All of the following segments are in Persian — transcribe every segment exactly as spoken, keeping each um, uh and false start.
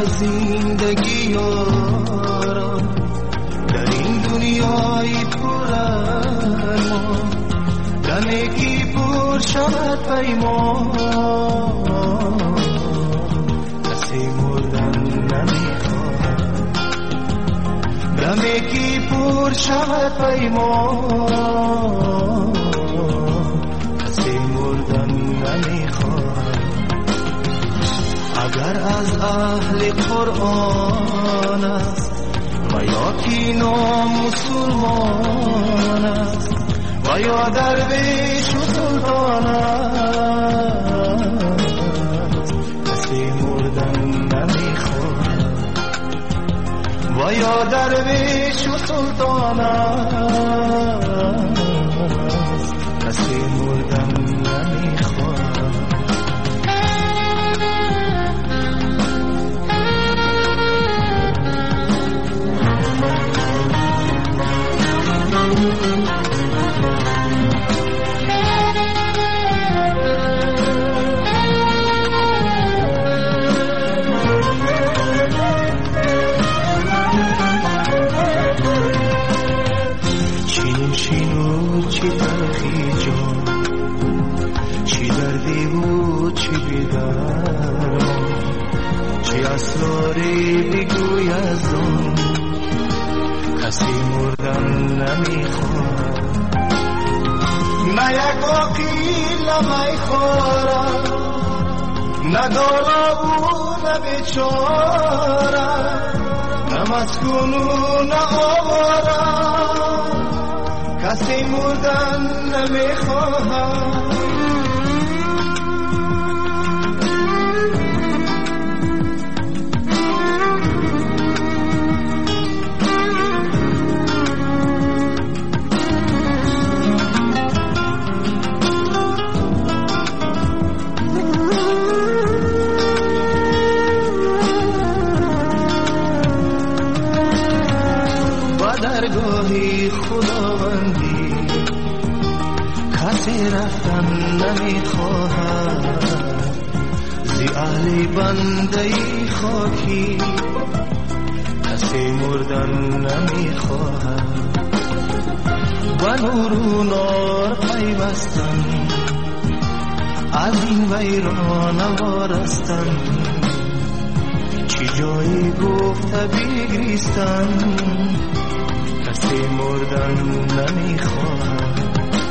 از زندگی یارم در این دنیای پر ارمان دمیگی پر شود پیمان کسی مردن نمیخواهد دمیگی پر شود پیمان کسی مردن نمیخواهد اگر از اهل قرآن است و یا کی نام مسلمان است و یا درویش و سلطان است کسی مردن نمیخواهد و یا درویش و سلطان است کسی مردن نمیخواهد چی تلخی جان چی دردی بود چی بیدار چی اسراری بگوی از آن کسی مردن نمیخواد نه یک عقیل نمیخورد نه دالا و نه بیچاره نه مسکون و نه آواره کسی مردن نمیخواهد با درگاهی خداوندی کسی رفتن نمیخواهد زی اهل بنده خاکی کسی مردن نمیخواهد و نور و نار پیوستن از این ویران وارستن چی جایی گفت بگریستن کسی مردن نمیخواهد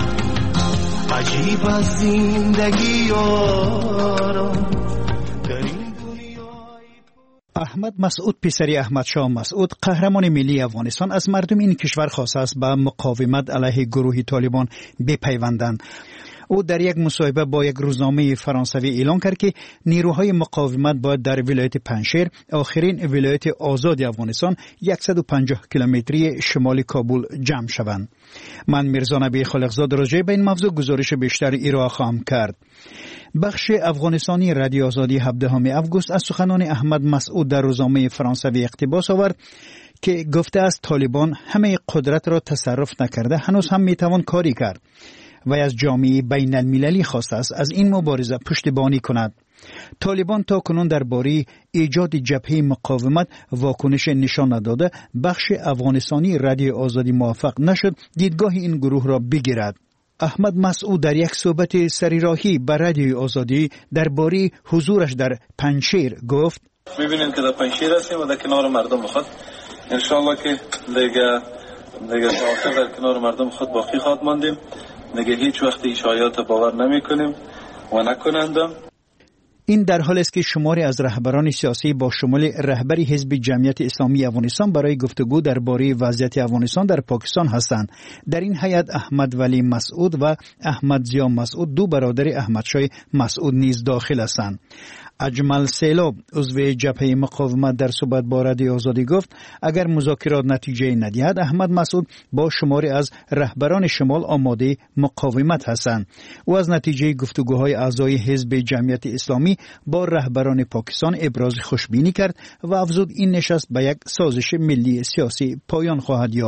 عجیب از زندگی یارم در این دنیای. احمد مسعود پسری احمد شاه مسعود قهرمان ملی افغانستان از مردم این کشور خواسته است به مقاومت علیه گروه طالبان بپیوندند. او در یک مصاحبه با یک روزنامه فرانسوی اعلام کرد که نیروهای مقاومت باید در ولایت پنجشیر آخرین ولایت آزاد افغانستان صد و پنجاه کیلومتری شمال کابل جمع شوند. من میرزا نبی خالقزاد راجع به این موضوع گزارش بیشتر ارائه خواهم کرد. بخش افغانستانی رادیو آزادی هفدهم اوگوست از سخنان احمد مسعود در روزنامه فرانسوی اقتباس آورد که گفته است طالبان همه قدرت را تصرف نکرده هنوز هم میتوان کاری کرد و از جامعه بین المللی خواسته است از این مبارزه پشتیبانی کند. طالبان تا کنون درباره ایجاد جبهه مقاومت واکنش نشان نداده بخش افغانستانی رادیو آزادی موفق نشد دیدگاه این گروه را بگیرد. احمد مسعود در یک صحبت سریراهی به رادیو آزادی درباره حضورش در پنجشیر گفت می‌بینیم که در پنجشیر هستیم و در کنار مردم خود ان شاء الله که دیگه دیگه تا آخر در کنار مردم خود باقی خواهد ماندیم. نگه هیچ وقت این شایعات باور نمی کنیم و نکنندم. این در حال است که شماری از رهبران سیاسی با شمول رهبر حزب جمعیت اسلامی افغانستان برای گفتگو درباره وضعیت افغانستان در پاکستان هستند. در این هیئت احمد ولی مسعود و احمد ضیا مسعود دو برادر احمد شاه مسعود نیز داخل هستند. اجمل سیلاب عضو جبهه مقاومت در صحبت با رادیو آزادی گفت اگر مذاکرات نتیجه ندهد احمد مسعود با شماری از رهبران شمال آماده مقاومت هستند. او از نتیجه گفتگوهای اعضای حزب جمعیت اسلامی با رهبران پاکستان ابراز خوشبینی کرد و افزود این نشست به یک سازش ملی سیاسی پایان خواهد یافت.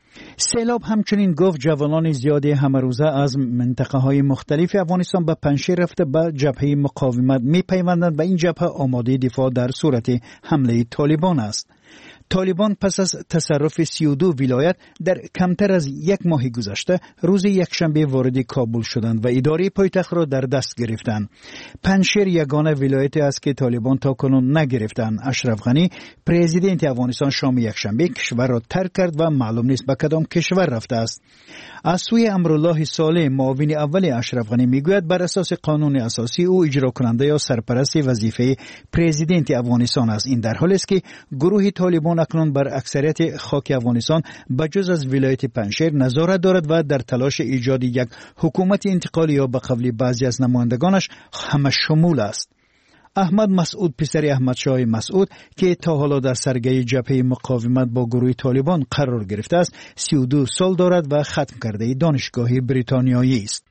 سیلاب همچنین گفت جوانان زیادی همروزه از منطقه های مختلف افغانستان به پنشیر رفته به جبهه مقاومت می پیوندند و این جبهه آماده دفاع در صورت حمله طالبان است. طالبان پس از تصرف سی و دو ولایت در کمتر از یک ماه گذشته روز یکشنبه وارد کابل شدند و اداره پایتخت را در دست گرفتند. پنشیر یگانه ولایتی است که طالبان تاکنون نگرفتند. اشرف غنی پرزیدنت افغانستان شام یکشنبه کشور را ترک کرد و معلوم نیست به کدام کشور رفته است. از سوی امرالله صالح معاون اول اشرف غنی میگوید بر اساس قانون اساسی او اجرا کننده یا سرپرست وظیفه پرزیدنت افغانستان است. این در حالی است که گروه طالبان اکنون بر اکثریت خاک افغانستان بجز از ولایت پنشیر نظارت دارد و در تلاش ایجاد یک حکومت انتقالی یا به قول بعضی از نمایندگانش همه شمول است. احمد مسعود پسر احمد شاه مسعود که تا حالا در سرگی جبهه مقاومت با گروه طالبان قرار گرفته است سی و دو سال دارد و ختم کرده دانشگاه بریتانیایی است.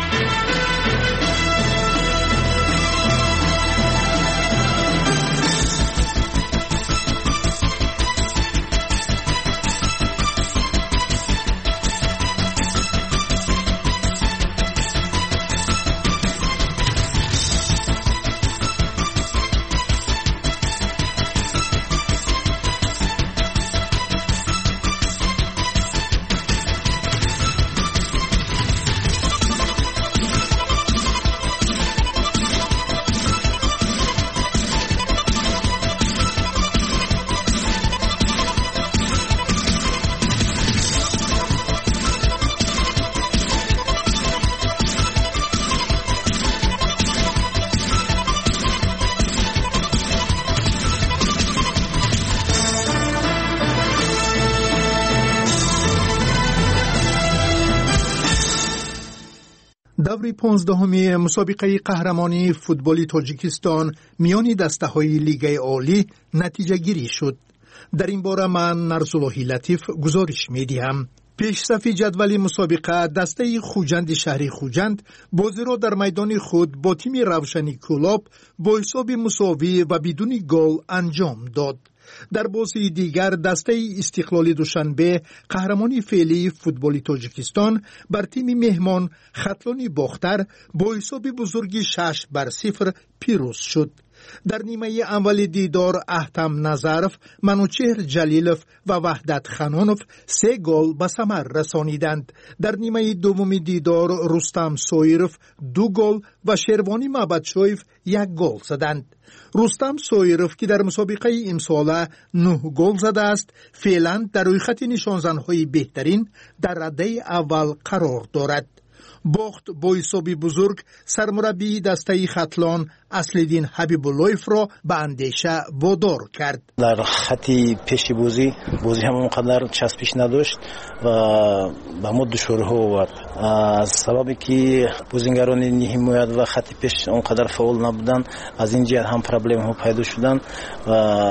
دور پانزدهمی مسابقه قهرمانی فوتبال تاجیکستان میان دسته‌های لیگ عالی نتیجه گیری شد. در این باره من نرسالله لطیف گزارش می‌دهم. پیشصف جدول مسابقه دسته خوجند شهری خوجند بازی را در میدان خود با تیم روشنی کلاب با حساب مساوی و بدون گل انجام داد. در بازی دیگر دسته استقلال دوشنبه قهرمانی فعلی فوتبال تاجیکستان بر تیم مهمان خطلان باختر با حساب بزرگی شش بر صفر پیروز شد. در نیمه اول دیدار احتم نظرف، منوچهر جلیلوف و وحدت خانانوف سه گل به ثمر رسانیدند. در نیمه دوم دیدار رستم سویروف دو گل و شروانی معبدشویف یک گل زدند. رستم سویروف که در مسابقه امسال نه گل زده است، فعلا در روی خط نشانزن‌های بهترین در رده اول قرار دارد. باخت با حسابی بزرگ سرمربی دسته خطلان اصلدین حبیب اللهیف را به اندیشه وادار کرد. در خطی پیش بازی بازی هم اونقدر چسبش نداشت و به ما دشوارها آورد. از سببی که بازیگران حمایت و خط پیش اونقدر فعال نبودن، از این جهت هم پرابلم ها پیدا شدن و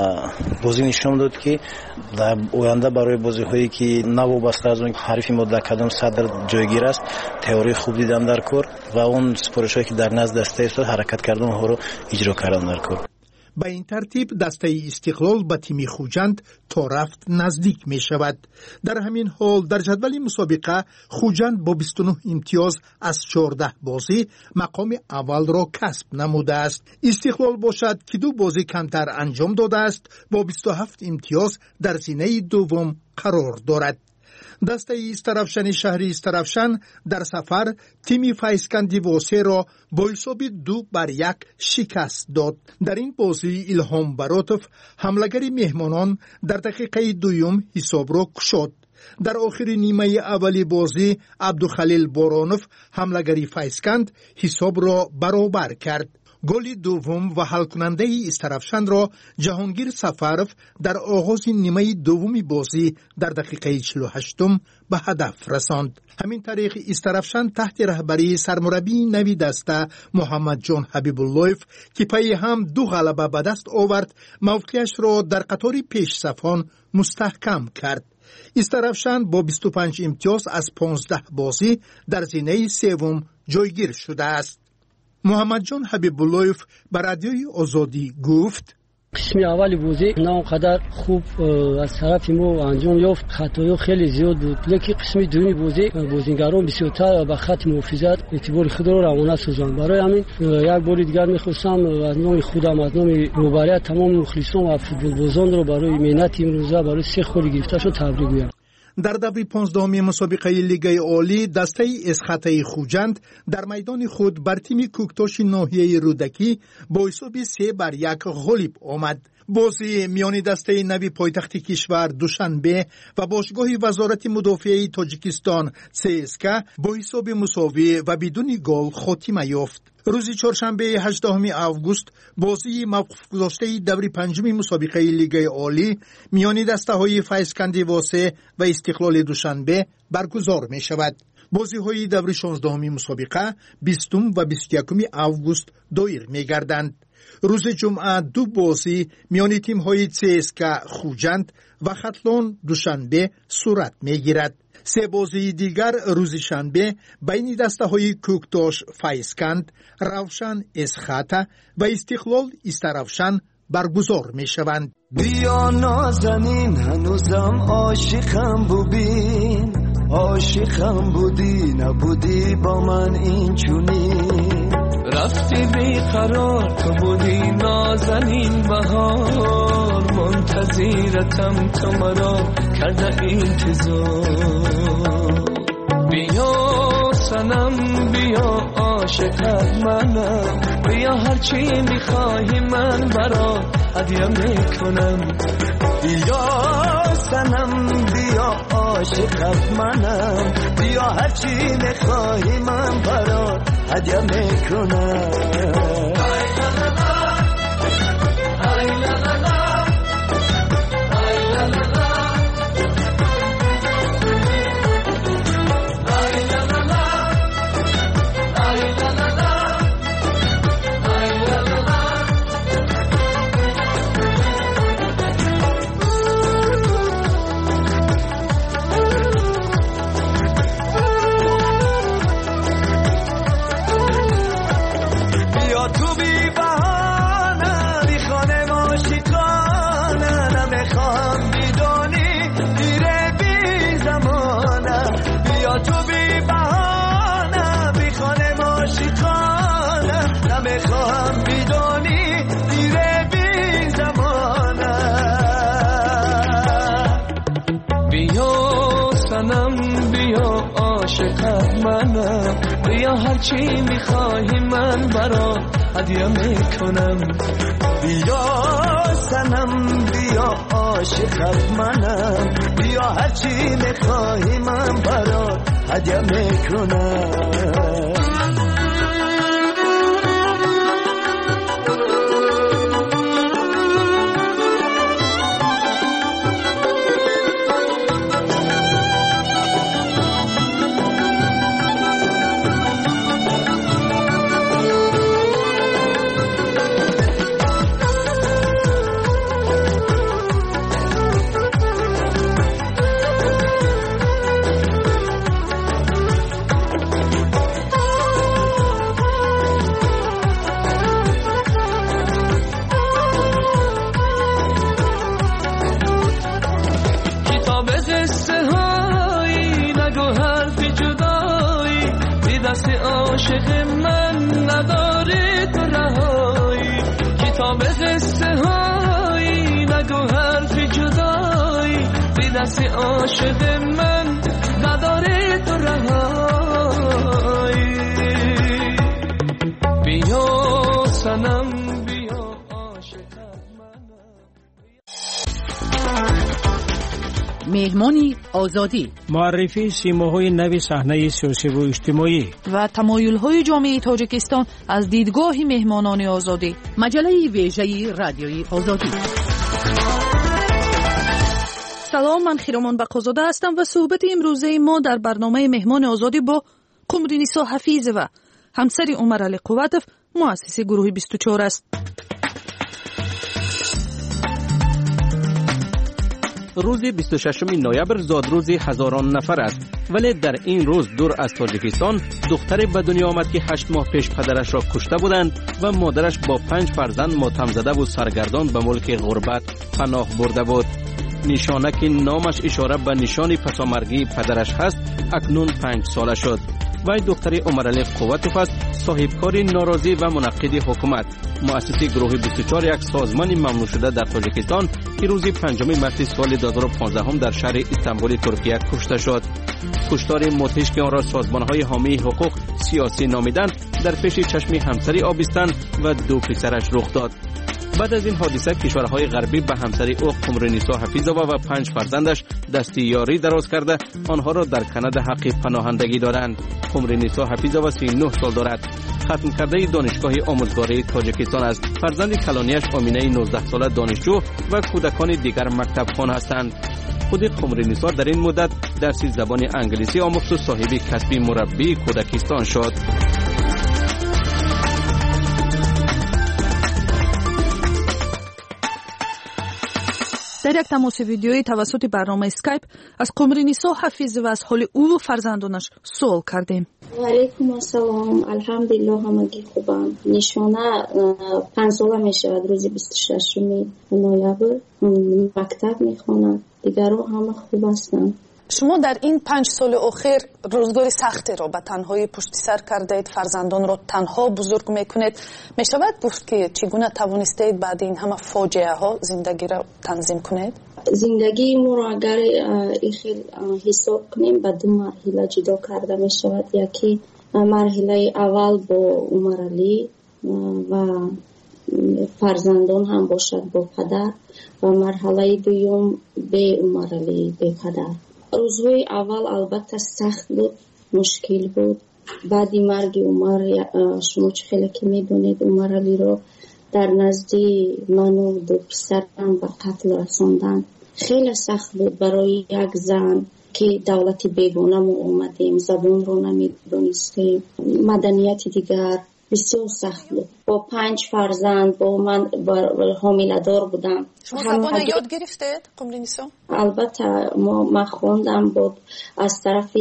بازی نشون داد که در آینده برای بازی هایی که نوابسته از اون حریف ما در کدام صدر جایگیر است تئوری خوب دیدن در کار و اون سپارش هایی که در نزد دسته است حرکت کردن ها رو اجرا کردن در کار. به این ترتیب دسته استقلال به تیم خوجند تا رفت نزدیک می شود. در همین حال در جدول مسابقه خوجند با بیست و نه امتیاز از چهارده بازی مقام اول را کسب نموده است. استقلال باشد که دو بازی کمتر انجام داده است با بیست و هفت امتیاز در زینه دوم قرار دارد. دسته استرافشن شهری استرافشن در سفر تیم فایسکندی واسه را با حساب دو بر یک شکست داد. در این بازی الهام براتوف حملگری مهمانان در دقیقه دوم حساب را کشاد. در آخر نیمه اولی بازی عبدالخلیل بارانوف حملگری فایسکند حساب را برابر کرد. گل دوم و حل کننده استرافشن را جهانگیر سفرف در آغاز نیمه دومی بازی در دقیقه چهل و هشتم به هدف رساند. همین طریق استرافشن تحت رهبری سرمربی نوی دسته محمد جان حبیب اللهیف که پی هم دو غلبه به دست آورد موقعش را در قطار پیش صفان مستحکم کرد. استرافشن با بیست و پنج امتیاز از پانزده بازی در زینه سوم جایگیر شده است. محمد جان حبیب اللهیف به رادیوی آزادی گفت: قسم اول بازی نه اونقدر خوب از طرف ما انجام یافت، خطایا خیلی زیاد بود، لیکن قسم دومی بازی بازیگران بسیارتر به خط محافظت اعتبار خود را روانه سازند. برای همین یک بار دیگر می‌خواستم از نام خودم، از نام روبرای تمام مخلصان و فوتبال بازان را برای مهنت امروزه برای سه خال گرفته‌شون تبریک میگم. در دور پانزدهمی مسابقه لیگ عالی دسته اسخطه خوجند در میدان خود بر تیم کوکتاش ناحیه رودکی با حساب سه بر یک غالب آمد. بازی میان دسته نوی پایتخت کشور دوشنبه و باشگاه وزارت مدافعه تاجیکستان سی اس کے با حساب مساوی و بدون گل خاتمه یافت. روز چهارشنبه هجدهم آگوست بازی موقف گذاشته دور پنجم مسابقه لیگ عالی میان دسته های فیضکند واسه و استقلال دوشنبه برگزار می شود. بازی های دور شانزدهم مسابقه بیستم و بیست و یکم آگوست دایر می گردند. روز جمعه دو بازی میان تیم های سی اس کے خوجند و ختلان دوشنبه صورت می گیرد. سه بازی دیگر روز شنبه بین دسته های کوکتاش فیضکند، روشن اسخطه و استقلال استروشن برگزار می شوند. بیا نازنین هنوزم عاشقم ببین، عاشقم بودی نبودی با من این چونی، رفتی بیقرار تو بودی نازنین بهار، منتظرتم تو مرا کرده انتظار. بیا سنم بیا عاشقت منم، بیا هرچی میخواهی من برات هدیه میکنم. بیا سنم بیا عاشقت منم، بیا هرچی میخواهی من برات هدیه میکنم. بیا هرچی میخواهی من برات هدیه میکنم. بیا سنم بیا عاشقت منم، بیا هرچی میخواهی من برات هدیه میکنم. عاشق من نداره تو رهایی، کتاب قصه هایی نگو حرف جدایی، بی دست عاشق من نداره تو رهایی. بیا سنم بیا عاشق منم. مهمانی آزادی، معرفی سیماهای نوی صحنه سیاسی و اجتماعی و تمایل‌های جامعه تاجیکستان از دیدگاه مهمانان آزادی. مجله ویژه رادیوی آزادی. سلام، من خیرامان بقازاده هستم و صحبت امروزه ما در برنامه مهمان آزادی با قمرنیسا حفیظ و همسر عمر علی قوتف، مؤسس گروه بیست و چهار است. روز بیست و ششم نوامبر زادروز هزاران نفر است، ولی در این روز دور از تاجیکستان دختری به دنیا آمد که هشت ماه پیش پدرش را کشته بودند و مادرش با پنج فرزند ماتم زده و سرگردان به ملک غربت پناه برده بود. نشانه که نامش اشاره به نشان پسامرگی پدرش هست اکنون پنج ساله شد. وی دختری عمرعلی قوتوف است، صاحبکار ناراضی و منقد حکومت، مؤسس گروه بیست و چهار، یک سازمان ممنوع شده در تاجیکستان که روز پنجم مارس سال دو هزار و پانزده در شهر استانبول ترکیه کشته شد. کشتار مدهش که آن را سازمان‌های حامی حقوق سیاسی نامیدند در پیش چشم همسری آبستن و دو پسرش رخ داد. بعد از این حادثه کشورهای غربی به همسری او قمرنیسا حفیظووا و پنج فرزندش دستی یاری دراز کرده آنها را در کانادا حق پناهندگی دادند. قمرنیسا حفیظووا سی و نه سال دارد. ختم کرده دانشگاه آموزگاری تاجیکستان است. فرزند کلانیش آمینه نوزده ساله دانشجو و کودکان دیگر مکتب خوان هستند. خود قمرنیسا در این مدت درس زبان انگلیسی آموخت و صاحب کسب مربی کودکستان شد. در یک تماس ویدیویی توسط برنامه اسکایپ از قمرنیسا حفیظووا از حال او و فرزندانش سوال کردیم. و علیکم السلام، الحمدلله همگی خوبم. نشانه پنج ساله می شود، روز بیست و ششم نوامبر مکتب می خوانم. دیگران همه خوب هستند. شما در این پنج سال اخیر روزگار سختی را به تنهایی پشت سر کردید، فرزندان را تنها بزرگ میکنید. می شود گفت که چگونه توانستید بعد این همه فاجعه ها زندگی را تنظیم کنید؟ زندگی ما را اگر خیلی حساب کنیم به دو مرحله جدا کرده می شود. یکی مرحله اول با عمرعلی و فرزندان هم باشد با پدر و مرحله دوم به عمرعلی به پدر. روزهای اول البته سخت بود، مشکل بود. بعد مرگ عمر، شما چه خیلی که میدونید عمرعلی رو در نزدی من و دو پسرم به قتل رساندن. خیلی سخت بود برای یک زن که دولت بیگانه ما اومدیم، زبان رو نمیدونستیم، مدنیت دیگر بسیار سخت بود. با پنج فرزند با من حامله دار بودم. شما زبان یاد گرفتید قمرنیسا؟ البته ما من خوندم بود از طرف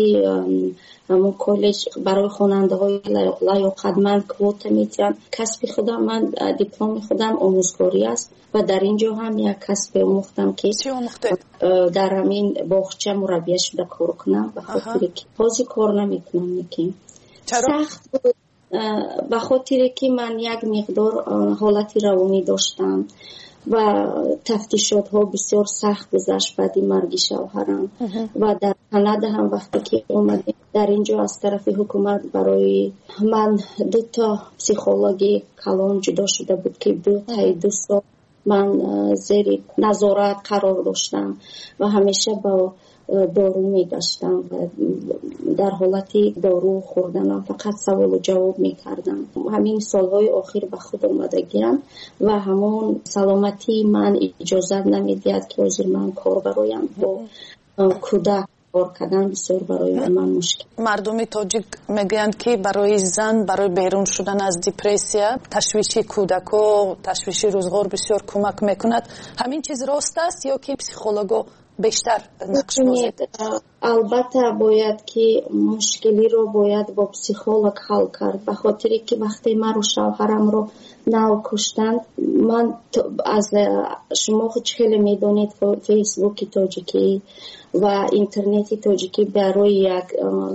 همون کالج برای خواننده های لیاقتمند کوتا میتونم. کسب خودم من دیپلم خودم آموزگاری است و در اینجا هم یک کسب آموختم که چی آموختید؟ در همین باغچه مربیه شده کار کنم، به خاطر که بازی کار نمیکنم میکنم. سخت بود به خاطر که من یک مقدار حالتی روانی داشتم و تفتیشات ها بسیار سخت گذشت بعد مرگ شوهرم و در کانادا هم وقتی که اومدیم در اینجا از طرف حکومت برای من دو تا پسیخولوژی کلان جدا شده بود که دو تا دو سال من زیر نظارت قرار داشتم و همیشه با دارو میگشتم و در حالتی دارو خوردنم فقط سوال و جواب میکردم. همین سالهای آخر به خود آمدگیم و همون سلامتی من اجازه نمیدید که حاضر من کار برایم با کودک کار کردن بسیار برای من مشکل. مردم تاجیک میگویند که برای زن برای بیرون شدن از دیپرسیا تشویش کودک و تشویش روزگار بسیار کمک میکند. همین چیز راست است یا که پسیخولوژا بیشتر نقش بازی؟ البته باید که مشکلی رو باید با پسیخولوژ حل کرد، به خاطر که وقتی من رو شوهرم رو نو کشتند، من از شما خود خیلی میدونید فیسبوک تاجیکی و اینترنت تاجیکی برای یک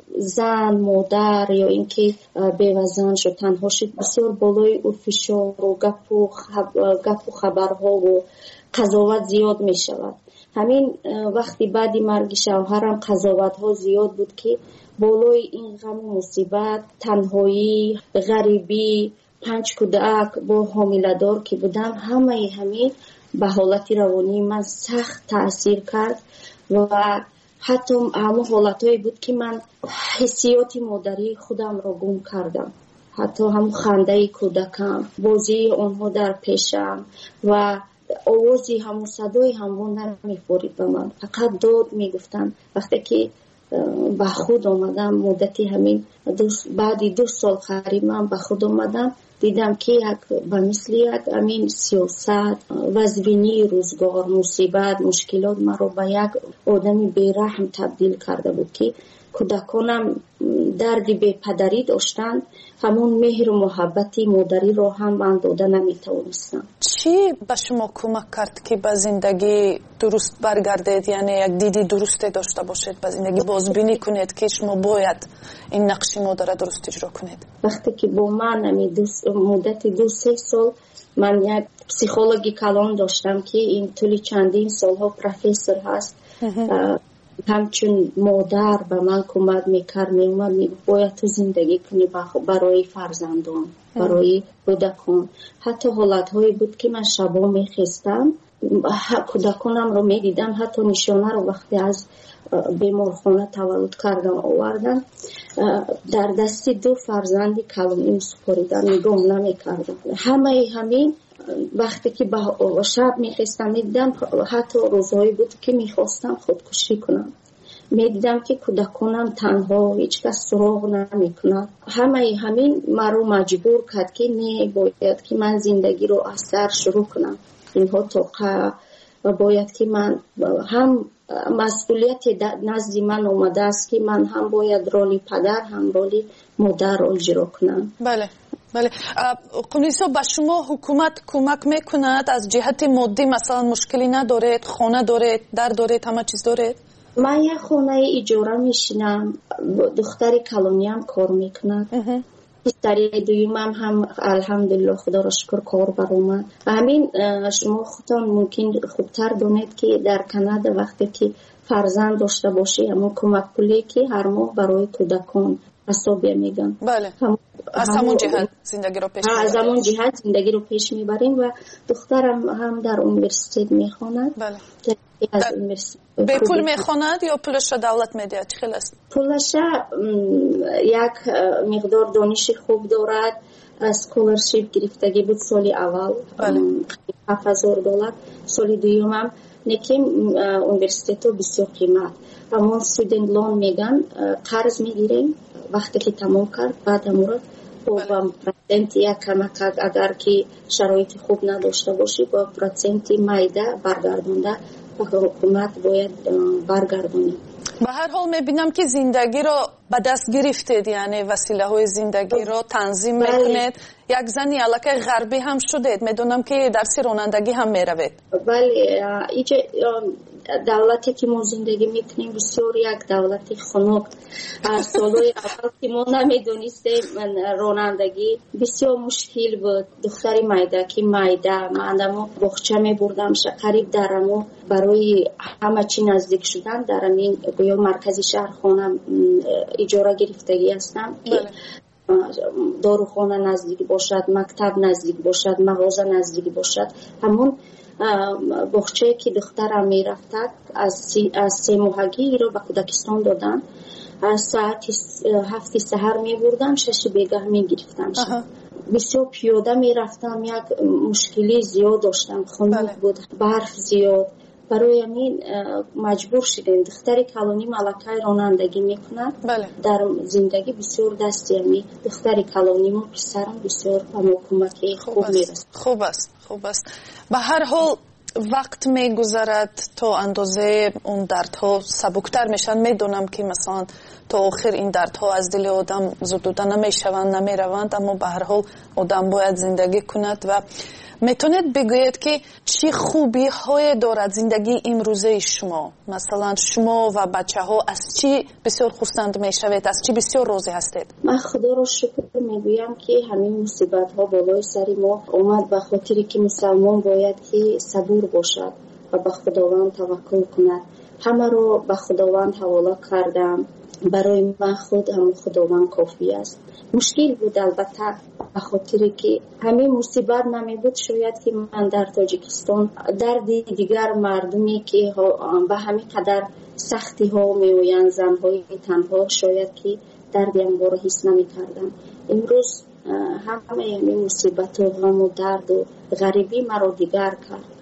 زن مادر یا اینکه بیوه‌زن شد تنها شد بسیار بالای و فشار و گپ و گپ و خبرها و قضاوت زیاد می شود. همین وقتی بعدی مرگ شوهرم قضاوت ها زیاد بود که بالای این غم و مصیبت، تنهایی، غریبی، پنج کودک با حامله دار که بودم، همه همین به حالت روانی من سخت تاثیر کرد و حتی همون حالتایی بود که من حسیات مادری خودم را گم کردم. حتی هم خنده کودکم، بازی آنها در پیشم و آوازی همون صدای همون نمیخورید به من، فقط داد میگفتن. وقتی که به خود آمدم مدتی همین دو بعدی دو سال قریب من به خود آمدم، دیدم که یک به مثل یک امین سیاست وزبینی روزگار مصیبت مشکلات مرا به یک آدمی بیرحم تبدیل کرده بود که کودکانم دردی به پدری داشتند، همون مهر و محبتی مادری رو هم من داده نمیتونستم. چی به شما کمک کرد که به زندگی درست برگردید؟ یعنی یک دیدی درست داشته باشید به زندگی، بازبینی کنید که شما باید این نقش مادر درست اجرا کنید؟ وقتی که با من مدت دو سه سال من یک پسیخولوژی کلان داشتم که این طول چندین سالها پروفسور هست، همچون مادر به من کمک میکرد، میومد میگفت باید تو زندگی کنی برای فرزندان، برای کودکان. حتی حالتهایی بود که من شبا میخستم کودکانم رو میدیدم، حتی نشانه رو وقتی از بیمارخانه تولد کردن آوردن در دستی دو فرزندی کلونیم سپاریدن، نگاه نمیکردم. همه همین وقتی که به شب میخواستم میدیدم، حتی روزهایی بود که میخواستم خودکشی کنم، میدیدم که کودکانم تنها هیچ کس سراغ نمیکنه. همه همین مرا مجبور کرد که نه، باید که من زندگی رو از سر شروع کنم. اینها توقع و باید که من هم مسئولیت نزد من اومده است که من هم باید رولی پدر هم رولی مادر رو اجرا کنم. بله بله. قمنیسا به شما حکومت کمک میکند از جهت مادی؟ مثلا مشکلی ندارید؟ خانه دارید؟ در دارید؟ همه چیز دارید؟ من یک خانه اجاره میشینم، دختری کلونی هم کار میکند، دختری دویمم هم الحمدلله خدا را شکر کار برام. همین شما خودتان ممکن خوبتر دانید که در کانادا وقتی که فرزند داشته باشی همون کمک پولی که هر ماه برای کودکان حسابی میگن. بله. هم از همون جهت زندگی رو پیش میبریم. از همون جهت زندگی رو پیش میبریم و دخترم هم در اونیورسیته میخواند. بله. به پول میخواند یا پولش دولت میده؟ چه خیلی است؟ پولش یک مقدار دانش خوب دارد، اسکولرشیپ گرفتگی بود سالی اول هفت هزار دلار، سالی دوم هم نکیم اونیورسیته بسیار قیمت، همون استودنت لون میگن، قرض میگیریم وقتی که تمام کرد بعد امورات با پرسنت یک کمک اگر که شرایط خوب نداشته باشی با پرسنت مایده برگردونده و حکومت باید برگردونی. به هر حال میبینم که زندگی رو به دست گرفتید، یعنی وسیله های زندگی رو تنظیم میکنید. یک زنی علاقه غربی هم شدید، میدونم که درس رانندگی هم میروید. بله، اینجا دولتی که ما زندگی میکنیم بسیار یک دولتی خنک. سالهای اول که ما نمیدونستیم رانندگی بسیار مشکل بود. دختری مایده که مایده من بخچه میبردم قریب درمو برای همه چی نزدیک شدن در این گویا مرکزی شهر خانم اجاره گرفتگی هستم که داروخانه نزدیک باشد، مکتب نزدیک باشد، مغازه نزدیک باشد. همون بخچه که دخترم میرفتد از سه ماهگی رو به کودکستان دادن، از ساعت هفت سحر می بردم شش بیگه می گرفتم. بسیار پیاده می رفتم، یک مشکلی زیاد داشتم، خنک بود، برف زیاد. برای همین مجبور شدیم. دختری کلونی ملکه رانندگی میکنه. بله. در زندگی بسیار دستی همی دختری کلونی ما پسرم بسیار کمکی خوب میرسد. خوب است خوب است. به هر حال وقت میگذرد تا اندازه اون دردها سبکتر میشن. میدونم که مثلا تا آخر این دردها از دل آدم زدوده نمیشوند نمیروند، اما به هر حال آدم باید زندگی کند. و میتونید بگویید که چی خوبی های دارد زندگی امروزه شما؟ مثلا شما و بچه ها از چی بسیار خرسند میشوید؟ از چی بسیار راضی هستید؟ من خدا را شکر میگویم که همین مصیبت ها بالای سر ما اومد به خاطری که مسلمان باید که صبور باشد و به خداوند توکل کند. همه رو به خداوند حواله کردم. برای من خود هم خداوند کافی است. مشکل بود البته به خاطر که همین مصیبت نمی بود شاید که من در تاجیکستان در دیگر مردمی که به همین قدر سختی ها می آیند، زنهای تنها، شاید که دردی هم رو حس نمی کردم. امروز همه همین مصیبت و غم و درد و غریبی مرا دیگر کرد.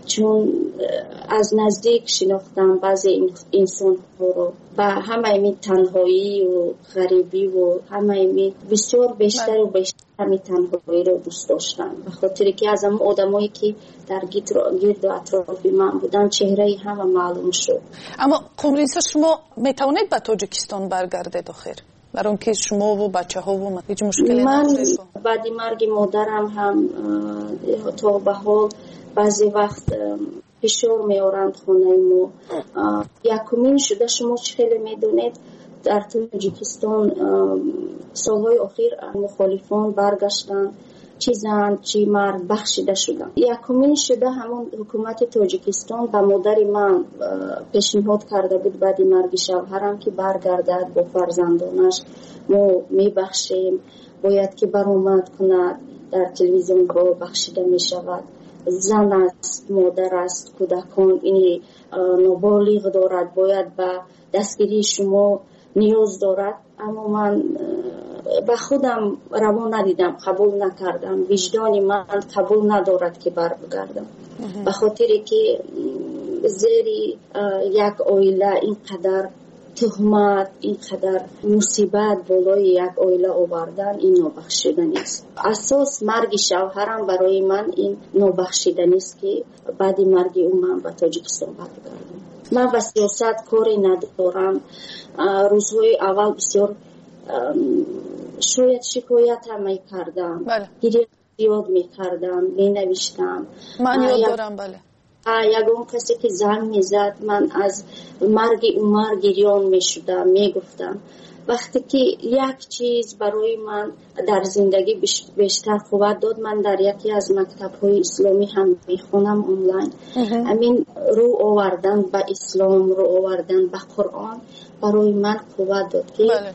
چون از نزدیک شناختم بعضی انسان ها رو و همه می تنهایی و غریبی و همه می بسیار بیشتر و بیشتر می تنهایی رو دوست داشتم به خاطر که از هم آدمایی که در گرد و اطراف من بودن چهره همه معلوم شد. اما قمرینسا شما می توانید به تاجیکستان برگردید آخر؟ برای اینکه شما و بچه ها و هیچ مشکلی من ندارید؟ بعد مرگ مادرم هم تا به حال بعضی وقت فشار میارند خونه ما. یکمین شده شما خیلی میدونید در تاجیکستان سالهای اخیر مخالفان برگشتن چی زن چی مرد بخشیده شدن. یکمین شده همون حکومت تاجیکستان به مادر من پیشنهاد کرده بود بعد مرگ شوهرم که برگردد با فرزندانش ما میبخشیم باید که برآمد کند در تلویزیون ها بخشیده می شود. زن است مادر است کودکان این نابالغ دارد باید به دستگیری شما نیاز دارد. اما من به خودم روا ندیدم قبول نکردم وجدان من قبول ندارد که برگردم به خاطر که زیر یک عائله اینقدر تهمت اینقدر مصیبت بالای یک عائله آوردن این نابخشیدنی است. اساس مرگ شوهرم برای من این نابخشیدنی است که بعد مرگ او من به تاجیکستان برگردم. من با سیاست کاری ندارم. روزهای اول بسیار شاید شکایت هم می کردم بله. گریه زیاد می کردم می نوشتم من یاد دارم بله یگان کسی که زنگ می زد من از مرگ عمر گریان می شدم می گفتم. وقتی که یک چیز برای من در زندگی بیشتر قوت داد من در یکی از مکتب‌های اسلامی هم میخونم آنلاین همین رو آوردن به اسلام رو آوردن به قرآن برای من قوت داد که بله.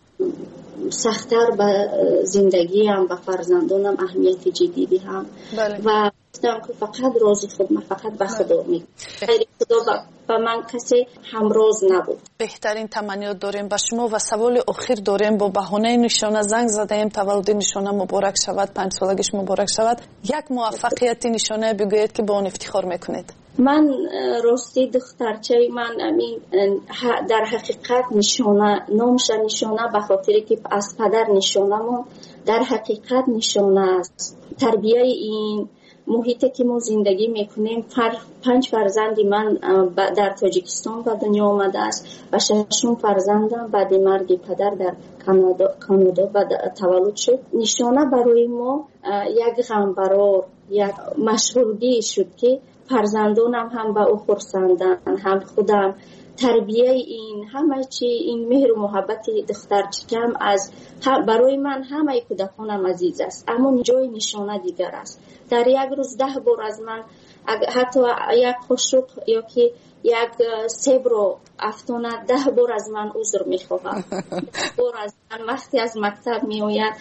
سخت‌تر به زندگی هم به فرزندانم اهمیت جدیدی هم بله. و گفتم که فقط راضی خود من فقط به خدا میگم غیر خدا با من کسی همراز نبود. بهترین تمنیات داریم با شما و سوال آخر داریم با بهانه نشانه زنگ زدیم تولد نشانه مبارک شود پنج سالگیش مبارک شود یک موفقیت نشانه بگویید که با اون افتخار میکنید. من راستی دخترچه من امین در حقیقت نشانه نامش نشانه به خاطر که از پدر نشانمون در حقیقت نشانه است. تربیه این محیطی که ما زندگی میکنیم پنج فرزندی من در تاجیکستان به دنیا آمده است و ششم فرزندم بعد مرگ پدر در کانادا کانادا تولد شد. نشانه برای ما یک غمبرار یک مشغولگی شد که فرزندانم هم به او خرسندن هم خودم تربیه این همه چی این مهر و محبت دخترچکم از برای من همه کودکانم عزیز است اما جای نشانه دیگر است. در یک روز ده بار از من حتی یک قاشق یا که یک سیب رو افتونه ده بار از من عذر میخواهم. بار از من وقتی از مکتب میآید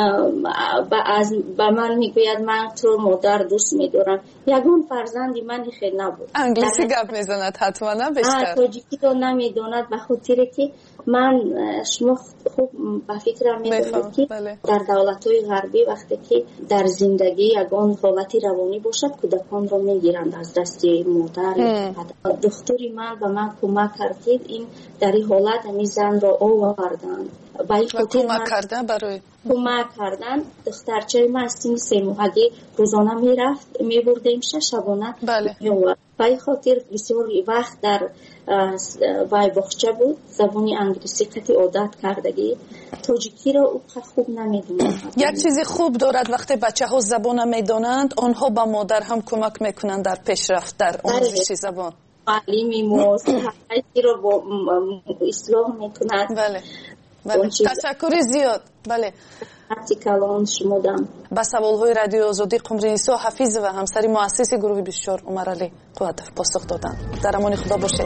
به من میگوید من تو مادر دوست میدارم. یگان فرزندی من خیلی نبود. انگلیسی گپ میزند حتما نه بیشتر. تاجیکی رو نمیداند به خاطر که من شما خوب به فکرم میدونید که بله. در دولت‌های غربی وقتی که در زندگی یگان حالتی روانی باشد کودکان رو میگیرند از دست مادر. دختری من به من کمک کردید این در این حالت همین زن را آوردن و کمک کردن برای کمک کردن. دخترچه من از سن سه ماهگی روزانه میرفت میبردیم شش شبانه بله. به این خاطر بسیار وقت در وای بخچه بود. زبانی انگلیسی قطعی عادت کردگی تاجیکی را او خوب نمیدونند. یک چیزی خوب دارد وقتی بچه ها زبان میدانند آنها با مادر هم کمک میکنند در پیشرفت در آموزش زبان. تعلیمی موسیقی رو با اصلاح میکنند. بله بله. تشکر زیاد. بله کلام شما دم. با سوالهای رادیو آزادی قمرینسا حفیظ و همسری مؤسس گروه بیست و چهار عمر علی قدرت پاسخ دادند. در امان خدا باشید.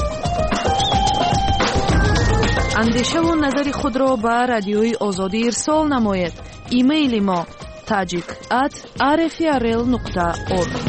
اندیشه و نظر خود را به رادیوی آزادی ارسال نمایید. ایمیل ما tajik at r f r l dot org